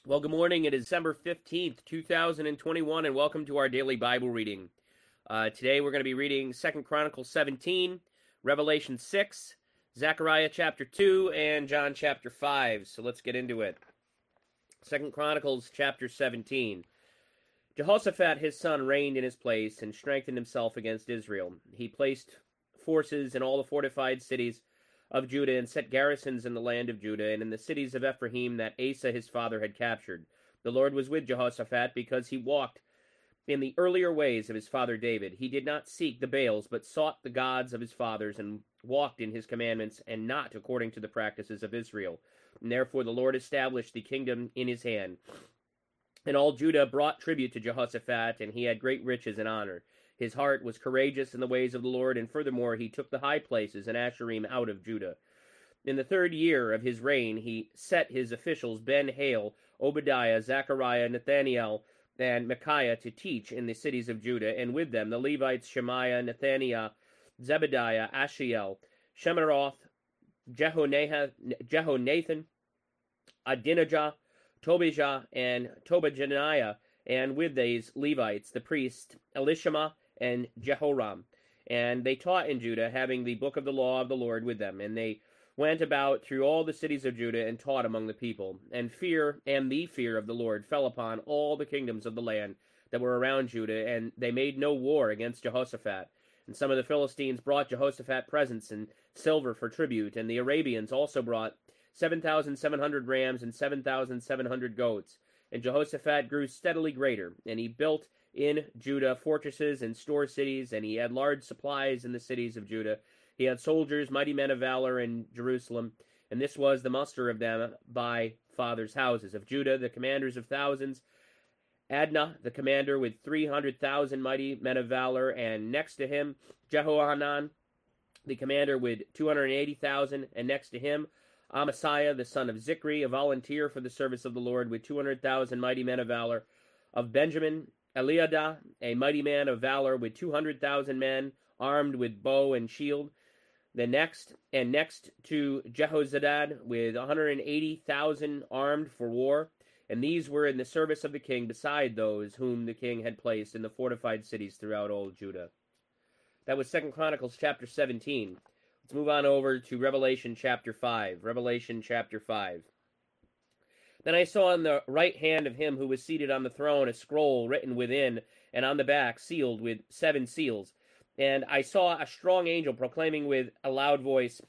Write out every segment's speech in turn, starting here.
Well, good morning. It is December 15th, 2021, and welcome to our daily Bible reading. Today we're going to be reading 2 Chronicles 17, Revelation 6, Zechariah chapter 2, and John chapter 5. So let's get into it. 2 Chronicles chapter 17. Jehoshaphat his son reigned in his place and strengthened himself against Israel. He placed forces in all the fortified cities of Judah and set garrisons in the land of Judah and in the cities of Ephraim that Asa his father had captured. The Lord was with Jehoshaphat because he walked in the earlier ways of his father David. He did not seek the Baals, but sought the gods of his fathers and walked in his commandments and not according to the practices of Israel. And therefore the Lord established the kingdom in his hand. And all Judah brought tribute to Jehoshaphat, and he had great riches and honor. His heart was courageous in the ways of the Lord, and furthermore he took the high places and Asherim out of Judah. In the 3rd year of his reign he set his officials Ben-Hail, Obadiah, Zechariah, Nathaniel, and Micaiah to teach in the cities of Judah, and with them the Levites Shemaiah, Nathaniah, Zebediah, Ashiel, Shemaroth, Jehonathan, Adinijah, Tobijah, and Tobijaniah, and with these Levites the priests Elishama and Jehoram. And they taught in Judah, having the book of the law of the Lord with them. And they went about through all the cities of Judah and taught among the people. And the fear of the Lord fell upon all the kingdoms of the land that were around Judah, and they made no war against Jehoshaphat. And some of the Philistines brought Jehoshaphat presents and silver for tribute, and the Arabians also brought 7,700 rams and 7,700 goats. And Jehoshaphat grew steadily greater, and he built in Judah fortresses and store cities, and he had large supplies in the cities of Judah. He had soldiers, mighty men of valor in Jerusalem, and this was the muster of them by fathers' houses. Of Judah, the commanders of thousands, Adnah, the commander with 300,000 mighty men of valor, and next to him, Jehohanan, the commander with 280,000, and next to him, Amasiah, the son of Zichri, a volunteer for the service of the Lord, with 200,000 mighty men of valor. Of Benjamin, Eliadah, a mighty man of valor, with 200,000 men, armed with bow and shield. Next to Jehozadad, with 180,000 armed for war. And these were in the service of the king, beside those whom the king had placed in the fortified cities throughout all Judah. That was 2 Chronicles chapter 17. Let's move on over to Revelation chapter 5. Revelation chapter 5. Then I saw on the right hand of him who was seated on the throne a scroll written within, and on the back sealed with 7 seals. And I saw a strong angel proclaiming with a loud voice.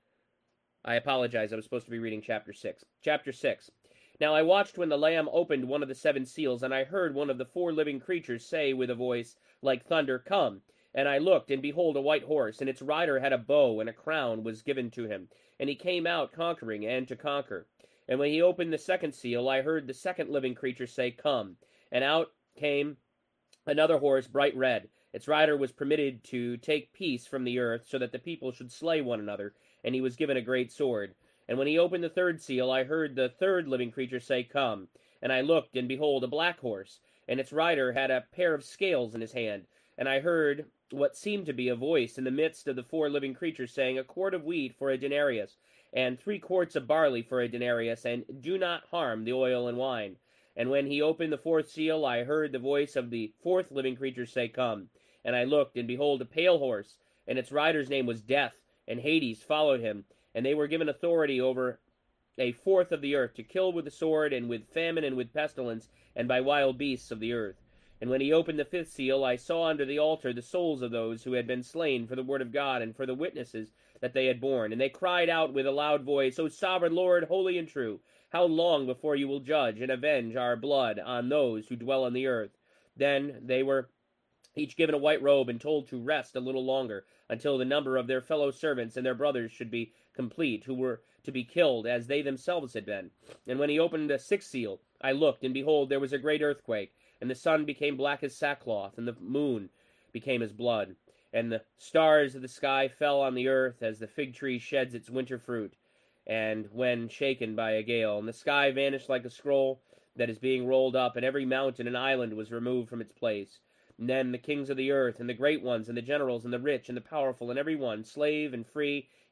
I apologize, I was supposed to be reading chapter 6. Chapter 6. Now I watched when the Lamb opened one of the 7 seals, and I heard one of the 4 living creatures say with a voice like thunder, "Come." And I looked, and behold, a white horse, and its rider had a bow, and a crown was given to him. And he came out conquering and to conquer. And when he opened the 2nd seal, I heard the 2nd living creature say, "Come." And out came another horse, bright red. Its rider was permitted to take peace from the earth, so that the people should slay one another, and he was given a great sword. And when he opened the 3rd seal, I heard the 3rd living creature say, "Come." And I looked, and behold, a black horse, and its rider had a pair of scales in his hand. And I heard what seemed to be a voice in the midst of the 4 living creatures, saying, "A quart of wheat for a denarius, and 3 quarts of barley for a denarius, and do not harm the oil and wine." And when he opened the 4th seal, I heard the voice of the 4th living creature say, "Come." And I looked, and behold, a pale horse, and its rider's name was Death, and Hades followed him. And they were given authority over 1/4 of the earth, to kill with the sword, and with famine, and with pestilence, and by wild beasts of the earth. And when he opened the 5th seal, I saw under the altar the souls of those who had been slain for the word of God and for the witnesses that they had borne. And they cried out with a loud voice, "O sovereign Lord, holy and true, how long before you will judge and avenge our blood on those who dwell on the earth?" Then they were each given a white robe and told to rest a little longer, until the number of their fellow servants and their brothers should be complete, who were to be killed as they themselves had been. And when he opened the 6th seal, I looked, and behold, there was a great earthquake, and the sun became black as sackcloth, and the moon became as blood. And the stars of the sky fell on the earth, as the fig tree sheds its winter fruit, and when shaken by a gale. And the sky vanished like a scroll that is being rolled up, and every mountain and island was removed from its place. And then the kings of the earth, and the great ones, and the generals, and the rich, and the powerful, and every one, slave and free,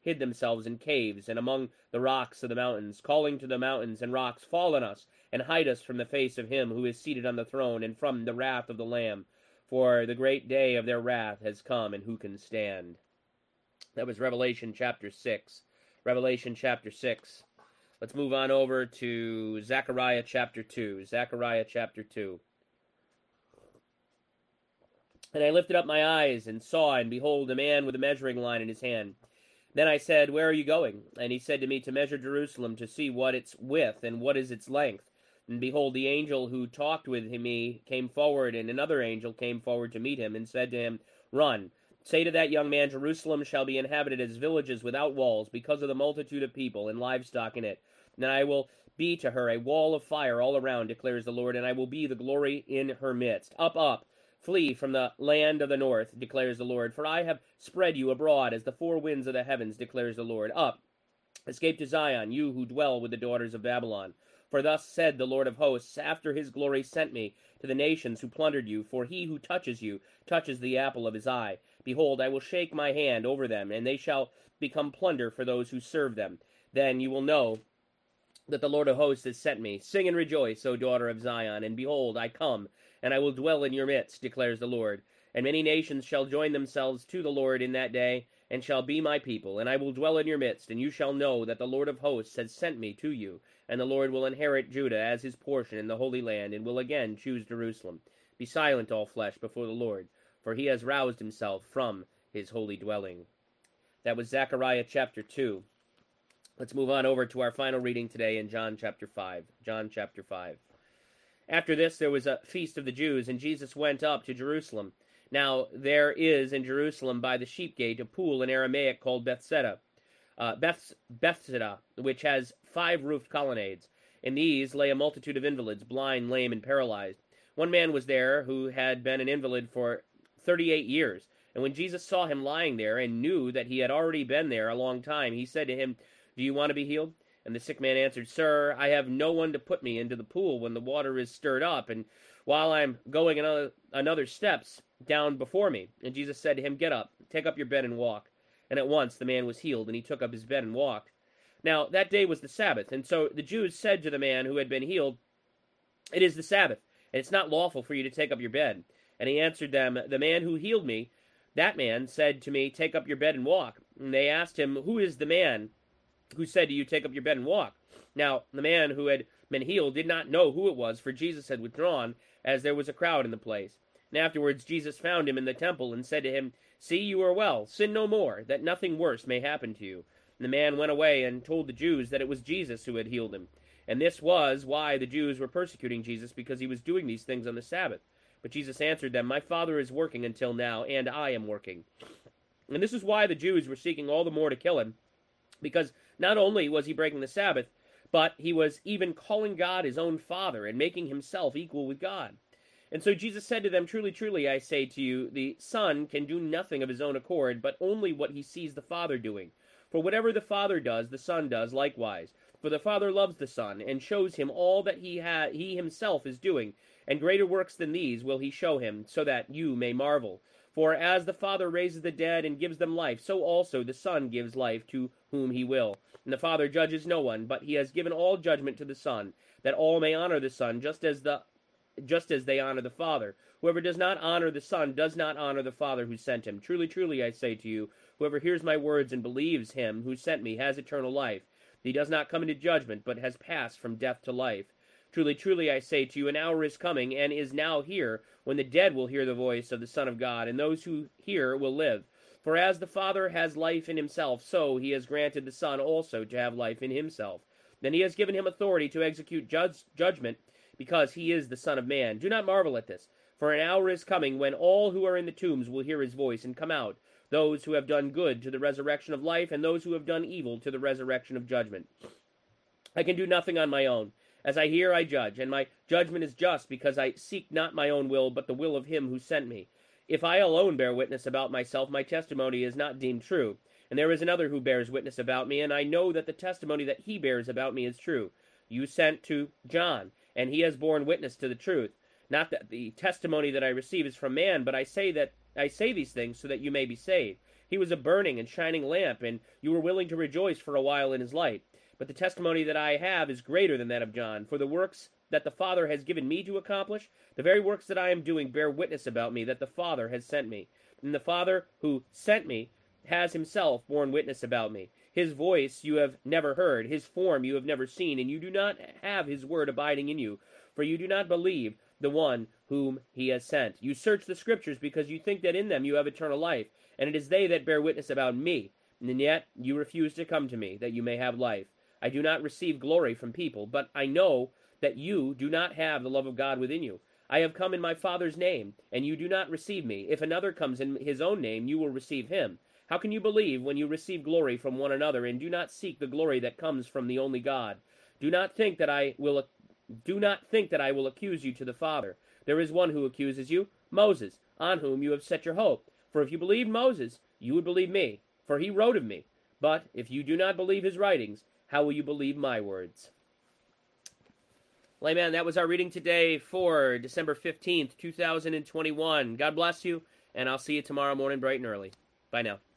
hid themselves in caves and among the rocks of the mountains, calling to the mountains and rocks, fall on us, and hide us from the face of him who is seated on the throne, and from the wrath of the Lamb. For the great day of their wrath has come, and who can stand? That was Revelation chapter 6. Revelation chapter 6. Let's move on over to Zechariah chapter 2. Zechariah chapter 2. And I lifted up my eyes and saw, and behold, a man with a measuring line in his hand. Then I said, Where are you going? And he said to me, To measure Jerusalem, to see what its width and what is its length. And behold, the angel who talked with me came forward, and another angel came forward to meet him, and said to him, Run, say to that young man, Jerusalem shall be inhabited as villages without walls, because of the multitude of people and livestock in it. And I will be to her a wall of fire all around, declares the Lord, and I will be the glory in her midst. Up, up, flee from the land of the north, declares the Lord, for I have spread you abroad as the four winds of the heavens, declares the Lord. Up, escape to Zion, you who dwell with the daughters of Babylon. For thus said the Lord of hosts, after his glory sent me to the nations who plundered you, for he who touches you touches the apple of his eye. Behold, I will shake my hand over them, and they shall become plunder for those who serve them. Then you will know that the Lord of hosts has sent me. Sing and rejoice, O daughter of Zion, and behold, I come, and I will dwell in your midst, declares the Lord. And many nations shall join themselves to the Lord in that day, and shall be my people, and I will dwell in your midst, and you shall know that the Lord of hosts has sent me to you, and the Lord will inherit Judah as his portion in the Holy Land, and will again choose Jerusalem. Be silent, all flesh, before the Lord, for he has roused himself from his holy dwelling. That was Zechariah chapter 2. Let's move on over to our final reading today in John chapter 5. John chapter 5. After this there was a feast of the Jews, and Jesus went up to Jerusalem. Now there is in Jerusalem by the sheep gate a pool in Aramaic called Bethesda, which has 5 roofed colonnades. In these lay a multitude of invalids, blind, lame, and paralyzed. One man was there who had been an invalid for 38 years. And when Jesus saw him lying there and knew that he had already been there a long time, he said to him, Do you want to be healed? And the sick man answered, Sir, I have no one to put me into the pool when the water is stirred up, and while I'm going another steps down before me. And Jesus said to him, Get up, take up your bed and walk. And at once the man was healed, and he took up his bed and walked. Now that day was the Sabbath, and so the Jews said to the man who had been healed, It is the Sabbath, and it's not lawful for you to take up your bed. And he answered them, The man who healed me, that man said to me, Take up your bed and walk. And they asked him, Who is the man who said to you, Take up your bed and walk? Now the man who had been healed did not know who it was, for Jesus had withdrawn, as there was a crowd in the place. And afterwards Jesus found him in the temple, and said to him, See, you are well, sin no more, that nothing worse may happen to you. And the man went away and told the Jews that it was Jesus who had healed him. And this was why the Jews were persecuting Jesus, because he was doing these things on the Sabbath. But Jesus answered them, My Father is working until now, and I am working. And this is why the Jews were seeking all the more to kill him, because not only was he breaking the Sabbath, but he was even calling God his own Father, and making himself equal with God. And so Jesus said to them, Truly, truly, I say to you, the Son can do nothing of his own accord, but only what he sees the Father doing. For whatever the Father does, the Son does likewise. For the Father loves the Son, and shows him all that he himself is doing, and greater works than these will he show him, so that you may marvel. For as the Father raises the dead and gives them life, so also the Son gives life to whom he will. And the Father judges no one, but he has given all judgment to the Son, that all may honor the Son, just as they honor the Father. Whoever does not honor the Son does not honor the Father who sent him. Truly, truly, I say to you, whoever hears my words and believes him who sent me has eternal life. He does not come into judgment, but has passed from death to life. Truly, truly, I say to you, an hour is coming, and is now here, when the dead will hear the voice of the Son of God, and those who hear will live. For as the Father has life in himself, so he has granted the Son also to have life in himself. Then he has given him authority to execute judgment, because he is the Son of Man. Do not marvel at this, for an hour is coming when all who are in the tombs will hear his voice and come out, those who have done good to the resurrection of life, and those who have done evil to the resurrection of judgment. I can do nothing on my own. As I hear, I judge, and my judgment is just, because I seek not my own will, but the will of him who sent me. If I alone bear witness about myself, my testimony is not deemed true. And there is another who bears witness about me, and I know that the testimony that he bears about me is true. You sent to John, and he has borne witness to the truth. Not that the testimony that I receive is from man, but I say these things so that you may be saved. He was a burning and shining lamp, and you were willing to rejoice for a while in his light. But the testimony that I have is greater than that of John, for the works that the Father has given me to accomplish, the very works that I am doing bear witness about me that the Father has sent me. And the Father who sent me has himself borne witness about me. His voice you have never heard, his form you have never seen, and you do not have his word abiding in you, for you do not believe the one whom he has sent. You search the Scriptures because you think that in them you have eternal life, and it is they that bear witness about me. And yet you refuse to come to me, that you may have life. I do not receive glory from people, but I know that you do not have the love of God within you. I have come in my Father's name, and you do not receive me. If another comes in his own name, you will receive him. How can you believe when you receive glory from one another, and do not seek the glory that comes from the only God? Do not think that I will accuse you to the Father. There is one who accuses you, Moses, on whom you have set your hope. For if you believed Moses, you would believe me, for he wrote of me. But if you do not believe his writings, how will you believe my words? Well, amen. That was our reading today for December 15th, 2021. God bless you, and I'll see you tomorrow morning bright and early. Bye now.